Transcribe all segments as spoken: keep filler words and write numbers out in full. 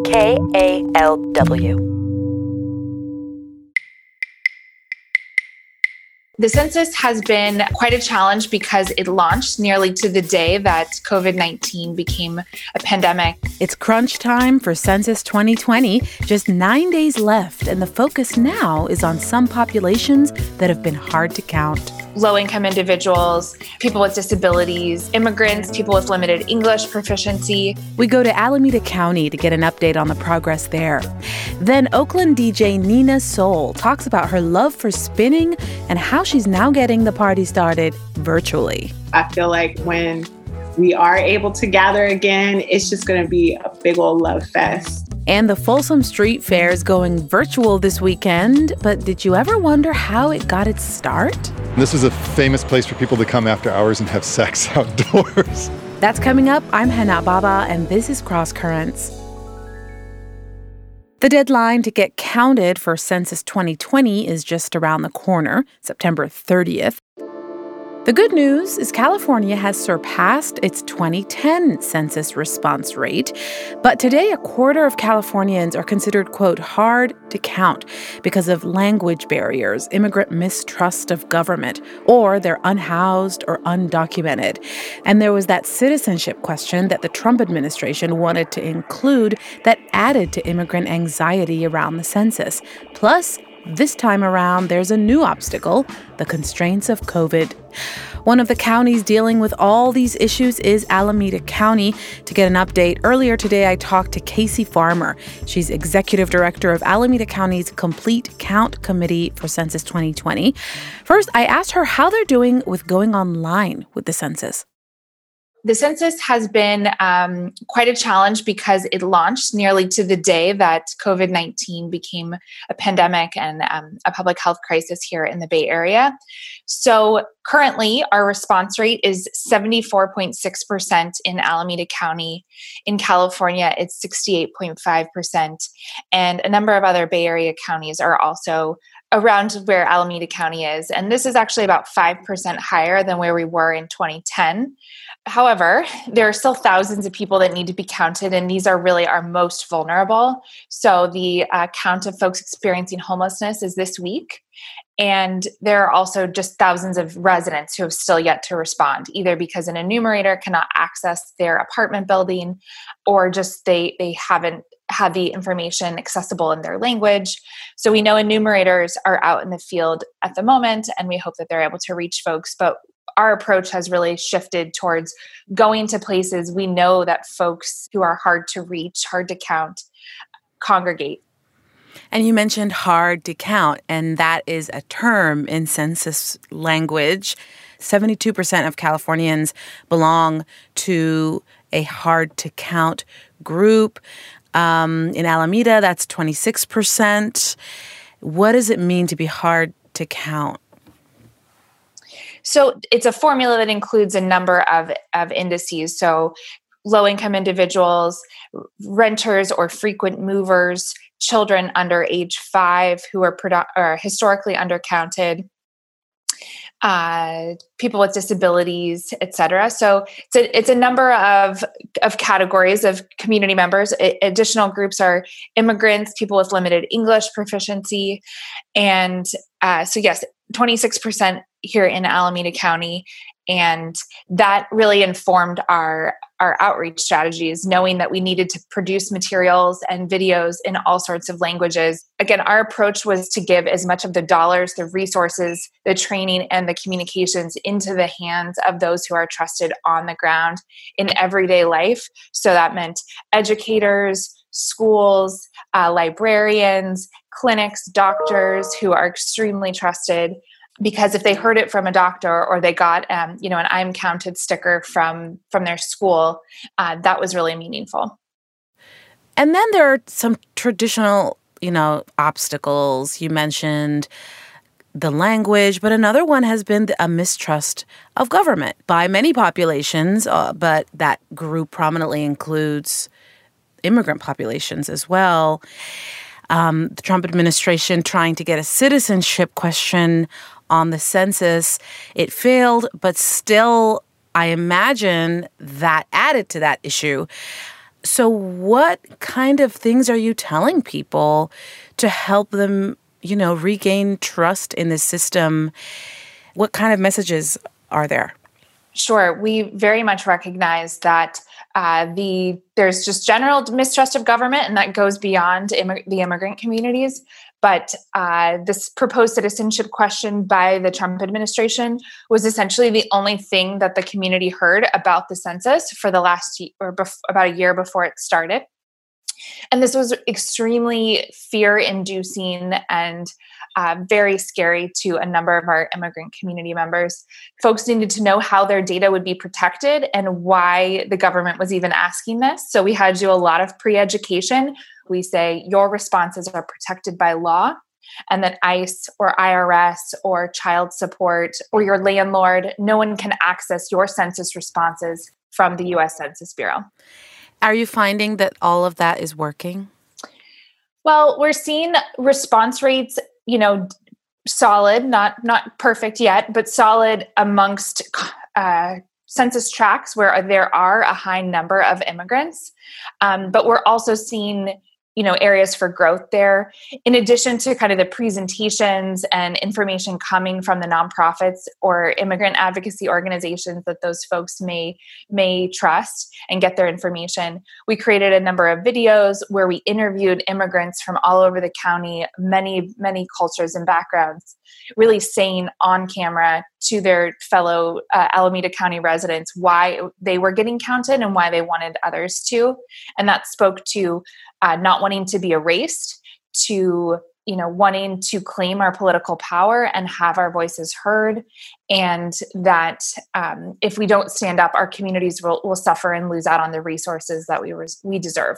K A L W. The census has been quite a challenge because it launched nearly to the day that covid nineteen became a pandemic. It's crunch time for Census twenty twenty. Just nine days left, and the focus now is on some populations that have been hard to count. Low-income individuals, people with disabilities, immigrants, people with limited English proficiency. We go to Alameda County to get an update on the progress there. Then Oakland D J Nina Soul talks about her love for spinning and how she's now getting the party started virtually. I feel like when we are able to gather again, it's just going to be a big old love fest. And the Folsom Street Fair is going virtual this weekend, but did you ever wonder how it got its start? This is a famous place for people to come after hours and have sex outdoors. That's coming up. I'm Hana Baba, and this is Cross Currents. The deadline to get counted for Census twenty twenty is just around the corner, September thirtieth. The good news is California has surpassed its twenty ten census response rate. But today, a quarter of Californians are considered, quote, hard to count because of language barriers, immigrant mistrust of government, or they're unhoused or undocumented. And there was that citizenship question that the Trump administration wanted to include that added to immigrant anxiety around the census. Plus, this time around, there's a new obstacle, the constraints of COVID. One of the counties dealing with all these issues is Alameda County. To get an update, earlier today I talked to Casey Farmer. She's executive director of Alameda County's Complete Count Committee for Census twenty twenty. First, I asked her how they're doing with going online with the census. The census has been um, quite a challenge because it launched nearly to the day that covid nineteen became a pandemic and um, a public health crisis here in the Bay Area. So currently, our response rate is seventy-four point six percent in Alameda County. In California, it's sixty-eight point five percent. And a number of other Bay Area counties are also around where Alameda County is. And this is actually about five percent higher than where we were in twenty ten. However, there are still thousands of people that need to be counted, and these are really our most vulnerable. So the uh, count of folks experiencing homelessness is this week. And there are also just thousands of residents who have still yet to respond, either because an enumerator cannot access their apartment building or just they they haven't had the information accessible in their language. So we know enumerators are out in the field at the moment, and we hope that they're able to reach folks. But our approach has really shifted towards going to places we know that folks who are hard to reach, hard to count, congregate. And you mentioned hard to count, and that is a term in census language. seventy-two percent of Californians belong to a hard to count group. Um, in Alameda, that's twenty-six percent. What does it mean to be hard to count? So it's a formula that includes a number of, of indices. So low-income individuals, renters or frequent movers, children under age five who are, produ- are historically undercounted, uh, people with disabilities, et cetera. So it's a, it's a number of, of categories of community members. I, additional groups are immigrants, people with limited English proficiency. And uh, so yes, twenty-six percent here in Alameda County. And that really informed our, our outreach strategies, knowing that we needed to produce materials and videos in all sorts of languages. Again, our approach was to give as much of the dollars, the resources, the training, and the communications into the hands of those who are trusted on the ground in everyday life. So that meant educators, schools, uh, librarians, clinics, doctors who are extremely trusted. Because if they heard it from a doctor or they got, um, you know, an I'm counted sticker from from their school, uh, that was really meaningful. And then there are some traditional, you know, obstacles. You mentioned the language, but another one has been a mistrust of government by many populations, uh, but that group prominently includes immigrant populations as well. Um, the Trump administration trying to get a citizenship question on the census. It failed, but still, I imagine that added to that issue. So what kind of things are you telling people to help them, you know, regain trust in the system? What kind of messages are there? Sure. We very much recognize that uh, the there's just general mistrust of government, and that goes beyond immig- the immigrant communities. But uh, this proposed citizenship question by the Trump administration was essentially the only thing that the community heard about the census for the last year, or bef- about a year before it started. And this was extremely fear-inducing and uh, very scary to a number of our immigrant community members. Folks needed to know how their data would be protected and why the government was even asking this. So we had to do a lot of pre-education. We say your responses are protected by law, and that ICE or I R S or child support or your landlord, no one can access your census responses from the U S Census Bureau. Are you finding that all of that is working? Well, we're seeing response rates, you know, solid, not not perfect yet, but solid amongst uh, census tracts where there are a high number of immigrants. Um, but we're also seeing, you know, areas for growth there. In addition to kind of the presentations and information coming from the nonprofits or immigrant advocacy organizations that those folks may may trust and get their information, we created a number of videos where we interviewed immigrants from all over the county, many, many cultures and backgrounds, really saying on camera to their fellow uh, Alameda County residents why they were getting counted and why they wanted others to. And that spoke to Uh, not wanting to be erased, to, you know, wanting to claim our political power and have our voices heard, and that um, if we don't stand up, our communities will, will suffer and lose out on the resources that we res- we deserve.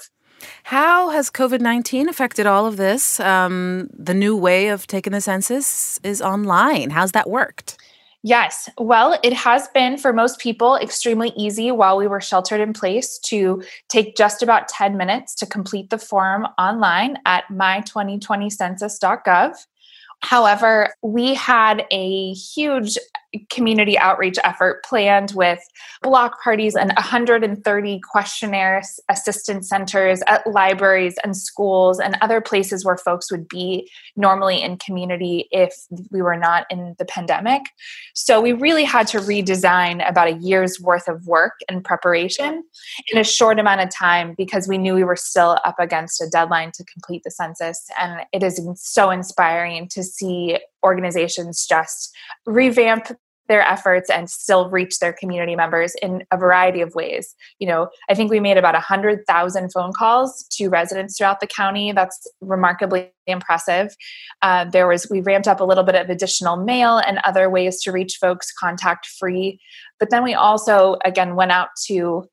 How has covid nineteen affected all of this? Um, the new way of taking the census is online. How's that worked? Yes. Well, it has been for most people extremely easy while we were sheltered in place to take just about ten minutes to complete the form online at my twenty twenty census dot gov. However, we had a huge community outreach effort planned with block parties and one hundred thirty questionnaire assistance centers at libraries and schools and other places where folks would be normally in community if we were not in the pandemic. So we really had to redesign about a year's worth of work and preparation in a short amount of time because we knew we were still up against a deadline to complete the census. And it is so inspiring to see organizations just revamp their efforts and still reach their community members in a variety of ways. You know, I think we made about one hundred thousand phone calls to residents throughout the county. That's remarkably impressive. Uh, there was, we ramped up a little bit of additional mail and other ways to reach folks contact free. But then we also, again, went out to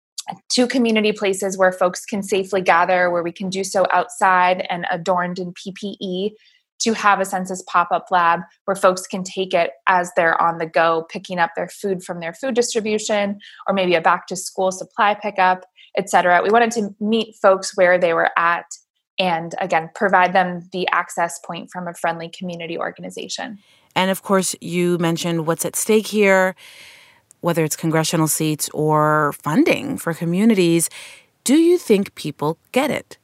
two community places where folks can safely gather, where we can do so outside and adorned in P P E, to have a census pop-up lab where folks can take it as they're on the go, picking up their food from their food distribution, or maybe a back-to-school supply pickup, et cetera. We wanted to meet folks where they were at and, again, provide them the access point from a friendly community organization. And, of course, you mentioned what's at stake here, whether it's congressional seats or funding for communities. Do you think people get it?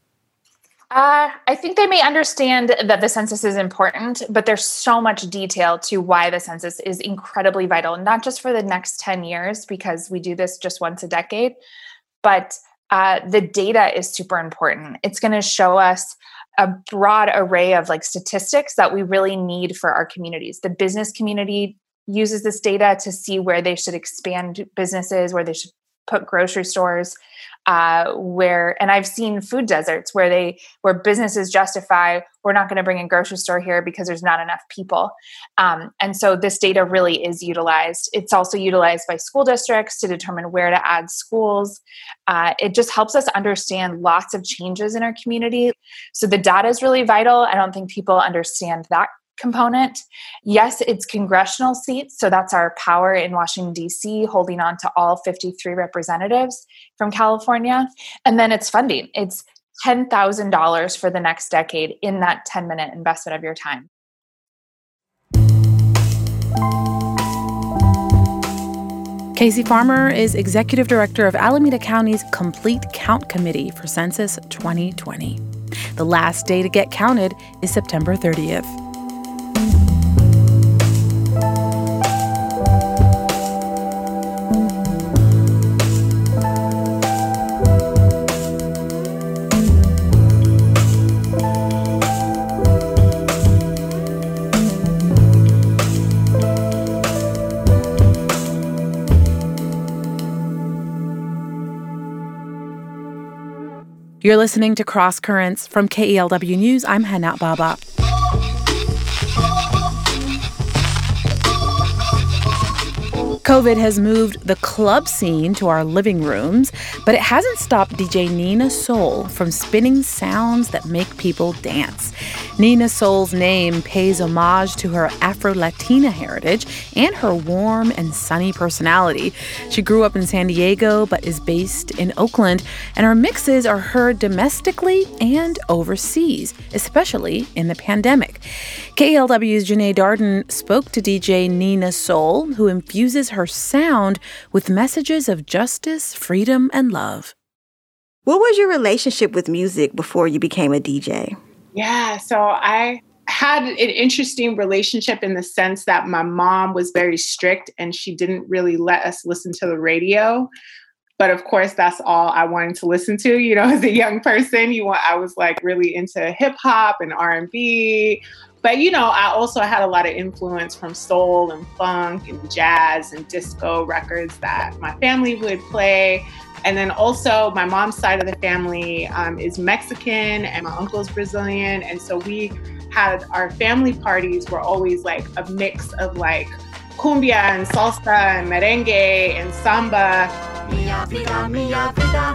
Uh, I think they may understand that the census is important, but there's so much detail to why the census is incredibly vital, not just for the next ten years, because we do this just once a decade, but uh, the data is super important. It's going to show us a broad array of like statistics that we really need for our communities. The business community uses this data to see where they should expand businesses, where they should put grocery stores, uh, where, and I've seen food deserts where they, where businesses justify, we're not going to bring a grocery store here because there's not enough people. Um, and so this data really is utilized. It's also utilized by school districts to determine where to add schools. Uh, it just helps us understand lots of changes in our community. So the data is really vital. I don't think people understand that component. Yes, it's congressional seats. So that's our power in Washington, D C, holding on to all fifty-three representatives from California. And then it's funding. It's ten thousand dollars for the next decade in that ten-minute investment of your time. Casey Farmer is executive director of Alameda County's Complete Count Committee for Census twenty twenty. The last day to get counted is September thirtieth. You're listening to Cross Currents from K E L W News. I'm Hannah Baba. COVID has moved the club scene to our living rooms, but it hasn't stopped D J Nina Soul from spinning sounds that make people dance. Nina Soul's name pays homage to her Afro-Latina heritage and her warm and sunny personality. She grew up in San Diego but is based in Oakland, and her mixes are heard domestically and overseas, especially in the pandemic. K E L W's Janae Darden spoke to D J Nina Soul, who infuses her sound with messages of justice, freedom, and love. What was your relationship with music before you became a D J? Yeah, so I had an interesting relationship in the sense that my mom was very strict and she didn't really let us listen to the radio. But of course, that's all I wanted to listen to. You know, as a young person, you want, I was like really into hip hop and R and B. But, you know, I also had a lot of influence from soul and funk and jazz and disco records that my family would play. And then also my mom's side of the family um, is Mexican and my uncle's Brazilian. And so we had our family parties were always like a mix of like cumbia and salsa and merengue and samba. Mia vida, mia vida,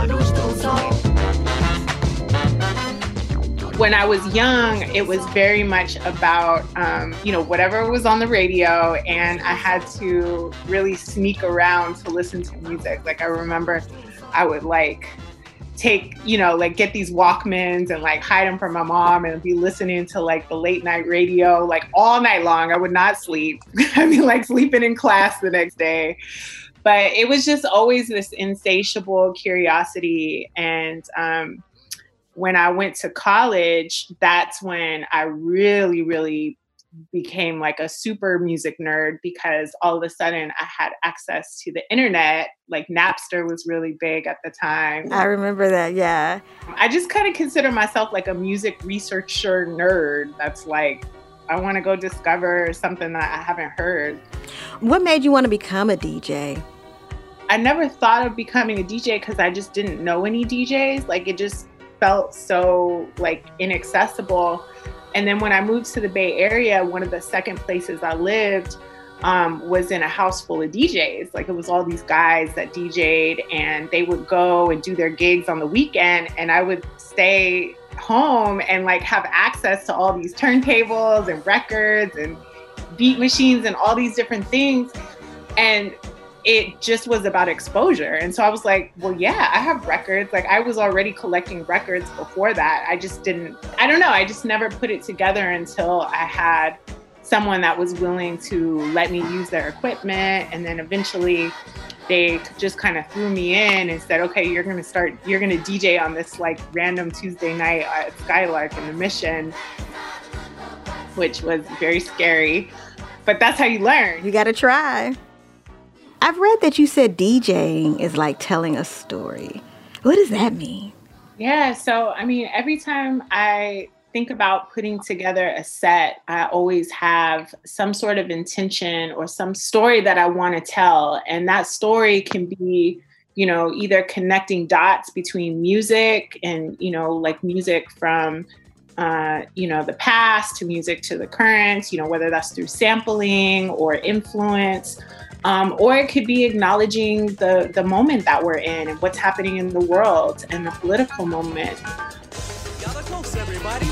when I was young, it was very much about, um, you know, whatever was on the radio, and I had to really sneak around to listen to music. Like I remember I would like take, you know, like get these Walkmans and like hide them from my mom and be listening to like the late night radio, like all night long. I would not sleep. I'd be like sleeping in class the next day. But it was just always this insatiable curiosity. And, um, when I went to college, that's when I really, really became like a super music nerd because all of a sudden I had access to the internet. Like Napster was really big at the time. I remember that, yeah. I just kind of consider myself like a music researcher nerd. That's like, I want to go discover something that I haven't heard. What made you want to become a D J? I never thought of becoming a D J because I just didn't know any D Js. Like it just felt so like inaccessible. And then when I moved to the Bay Area, one of the second places I lived um, was in a house full of D Js. Like it was all these guys that D J'd and they would go and do their gigs on the weekend. And I would stay home and like have access to all these turntables and records and beat machines and all these different things. And it just was about exposure. And so I was like, well, yeah, I have records. Like I was already collecting records before that. I just didn't, I don't know. I just never put it together until I had someone that was willing to let me use their equipment. And then eventually they just kind of threw me in and said, okay, you're going to start, you're going to D J on this like random Tuesday night at Skylark in the Mission, which was very scary, but that's how you learn. You got to try. I've read that you said DJing is like telling a story. What does that mean? Yeah, so I mean, every time I think about putting together a set, I always have some sort of intention or some story that I want to tell. And that story can be, you know, either connecting dots between music and, you know, like music from, uh, you know, the past to music to the current, you know, whether that's through sampling or influence. Um, or it could be acknowledging the, the moment that we're in and what's happening in the world and the political moment. Gather close, everybody.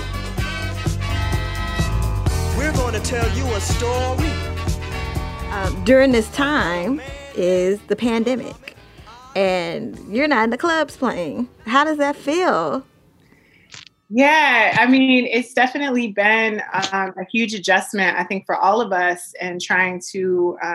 We're going to tell you a story. Um, during this time is the pandemic, and you're not in the clubs playing. How does that feel? Yeah, I mean, it's definitely been um, a huge adjustment, I think, for all of us, and trying to, um,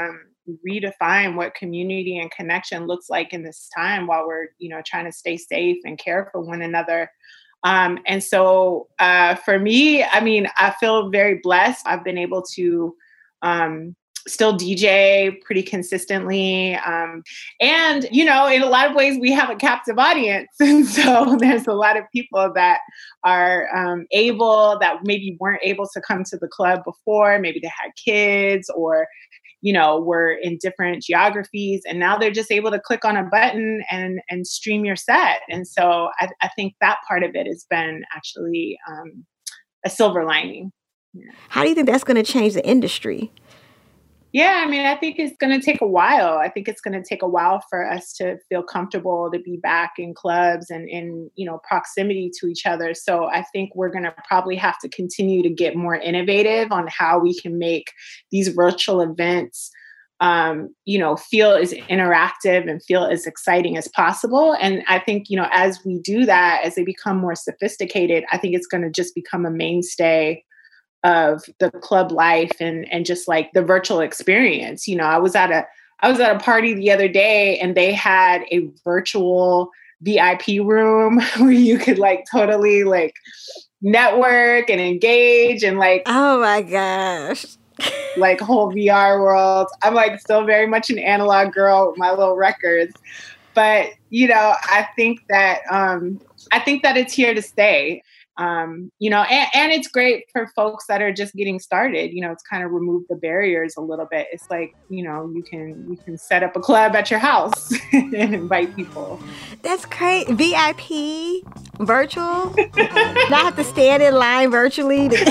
redefine what community and connection looks like in this time while we're, you know, trying to stay safe and care for one another. Um, and so uh, for me, I mean, I feel very blessed. I've been able to um, still D J pretty consistently. Um, and, you know, in a lot of ways, we have a captive audience. And so there's a lot of people that are um, able, that maybe weren't able to come to the club before. Maybe they had kids or, you know, were in different geographies. And now they're just able to click on a button and, and stream your set. And so I, I think that part of it has been actually um, a silver lining. Yeah. How do you think that's going to change the industry? Yeah, I mean, I think it's going to take a while. I think it's going to take a while for us to feel comfortable to be back in clubs and in, you know, proximity to each other. So I think we're going to probably have to continue to get more innovative on how we can make these virtual events, um, you know, feel as interactive and feel as exciting as possible. And I think, you know, as we do that, as they become more sophisticated, I think it's going to just become a mainstay of the club life and and just like the virtual experience. You know, I was at a I was at a party the other day and they had a virtual V I P room where you could like totally like network and engage and like, oh my gosh, like whole V R world. I'm like still very much an analog girl with my little records. But, you know, I think that um I think that it's here to stay. Um, you know, and, and it's great for folks that are just getting started. You know, it's kind of removed the barriers a little bit. It's like, you know, you can you can set up a club at your house and invite people. That's great. V I P, virtual. Not have to stand in line virtually. To-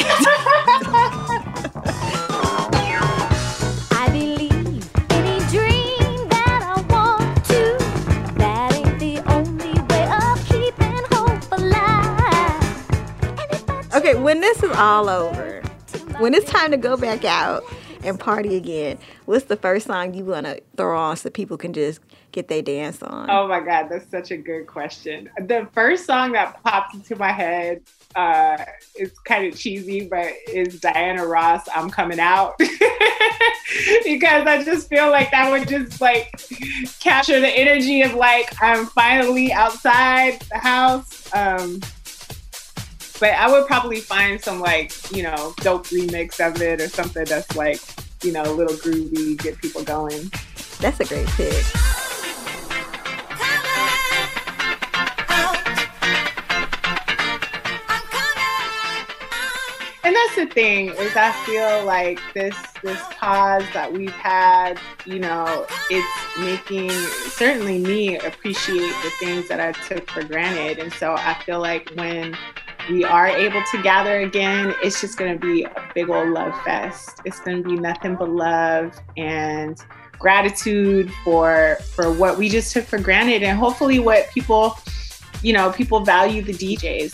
I believe any dream that I want to. That ain't the only way of keeping hope alive. Okay, when this is all over, when it's time to go back out and party again, what's the first song you want to throw on so people can just get their dance on? Oh my God, that's such a good question. The first song that popped into my head, uh, it's kind of cheesy, but is Diana Ross, I'm Coming Out. Because I just feel like that would just like capture the energy of like, I'm finally outside the house. Um, But I would probably find some like, you know, dope remix of it or something that's like, you know, a little groovy, get people going. That's a great pick. And that's the thing is I feel like this this pause that we've had, you know, it's making certainly me appreciate the things that I took for granted. And so I feel like when we are able to gather again, it's just going to be a big old love fest. It's going to be nothing but love and gratitude for for what we just took for granted, and hopefully what people, you know, people value the D Js.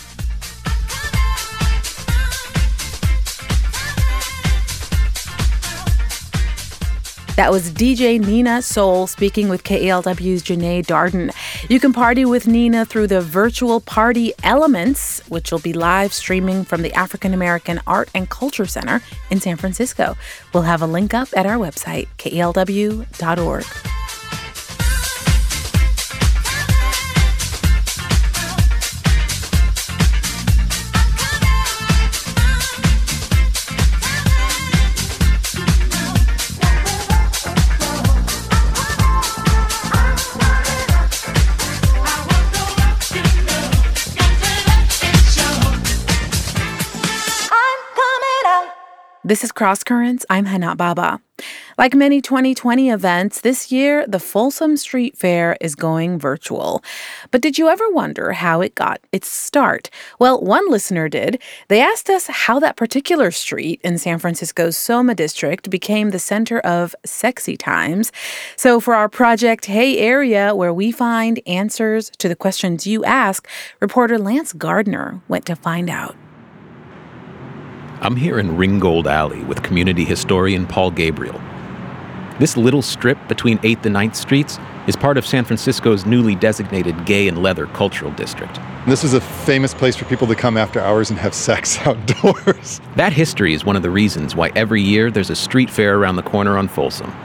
That was D J Nina Soul speaking with K E L W's Janae Darden. You can party with Nina through the virtual Party Elements, which will be live streaming from the African American Art and Culture Center in San Francisco. We'll have a link up at our website, K E L W dot org. This is Cross Currents. I'm Hana Baba. Like many twenty twenty events, this year, the Folsom Street Fair is going virtual. But did you ever wonder how it got its start? Well, one listener did. They asked us how that particular street in San Francisco's Soma district became the center of sexy times. So for our project Hey Area, where we find answers to the questions you ask, reporter Lance Gardner went to find out. I'm here in Ringgold Alley with community historian Paul Gabriel. This little strip between eighth and ninth Streets is part of San Francisco's newly designated Gay and Leather Cultural District. This is a famous place for people to come after hours and have sex outdoors. That history is one of the reasons why every year there's a street fair around the corner on Folsom.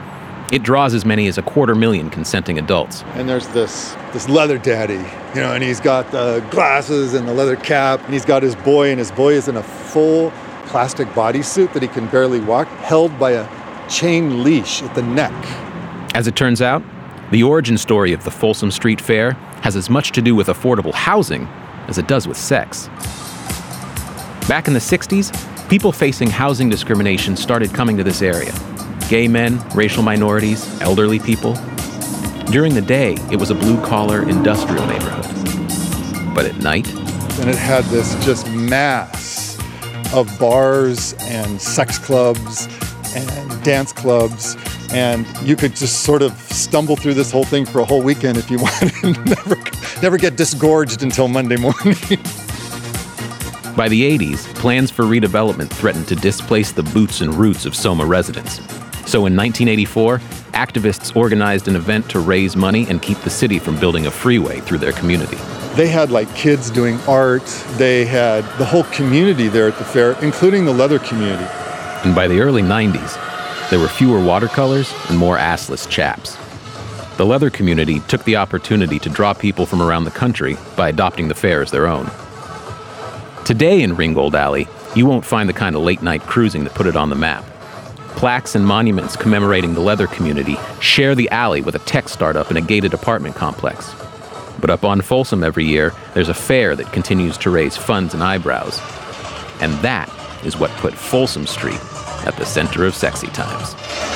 It draws as many as a quarter million consenting adults. And there's this this leather daddy, you know, and he's got the glasses and the leather cap, and he's got his boy, and his boy is in a full plastic bodysuit that he can barely walk, held by a chain leash at the neck. As it turns out, the origin story of the Folsom Street Fair has as much to do with affordable housing as it does with sex. Back in the sixties, people facing housing discrimination started coming to this area. Gay men, racial minorities, elderly people. During the day, it was a blue-collar industrial neighborhood. But at night? And it had this just mass of bars and sex clubs and dance clubs, and you could just sort of stumble through this whole thing for a whole weekend if you wanted and never, never get disgorged until Monday morning. By the eighties, plans for redevelopment threatened to displace the boots and roots of Soma residents. So in nineteen eighty-four, activists organized an event to raise money and keep the city from building a freeway through their community. They had like kids doing art. They had the whole community there at the fair, including the leather community. And by the early nineties, there were fewer watercolors and more assless chaps. The leather community took the opportunity to draw people from around the country by adopting the fair as their own. Today in Ringgold Alley, you won't find the kind of late-night cruising that put it on the map. Plaques and monuments commemorating the leather community share the alley with a tech startup in a gated apartment complex. But up on Folsom every year, there's a fair that continues to raise funds and eyebrows. And that is what put Folsom Street at the center of sexy times.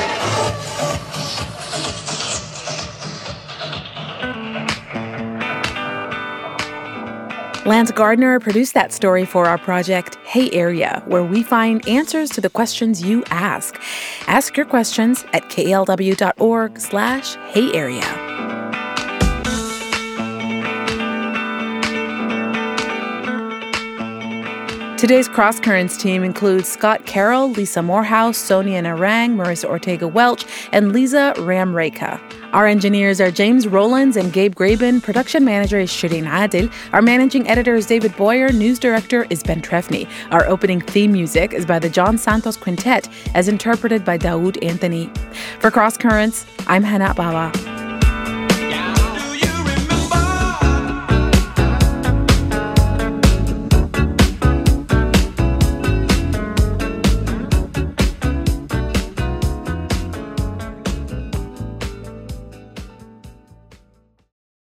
Lance Gardner produced that story for our project, Hey Area, where we find answers to the questions you ask. Ask your questions at klw.org slash Hey Area. Today's Cross Currents team includes Scott Carroll, Lisa Morehouse, Sonia Narang, Marissa Ortega-Welch, and Lisa Ramreka. Our engineers are James Rowlands and Gabe Graben. Production manager is Shireen Adil. Our managing editor is David Boyer. News director is Ben Trefny. Our opening theme music is by the John Santos Quintet, as interpreted by Daoud Anthony. For Cross Currents, I'm Hannah Baba.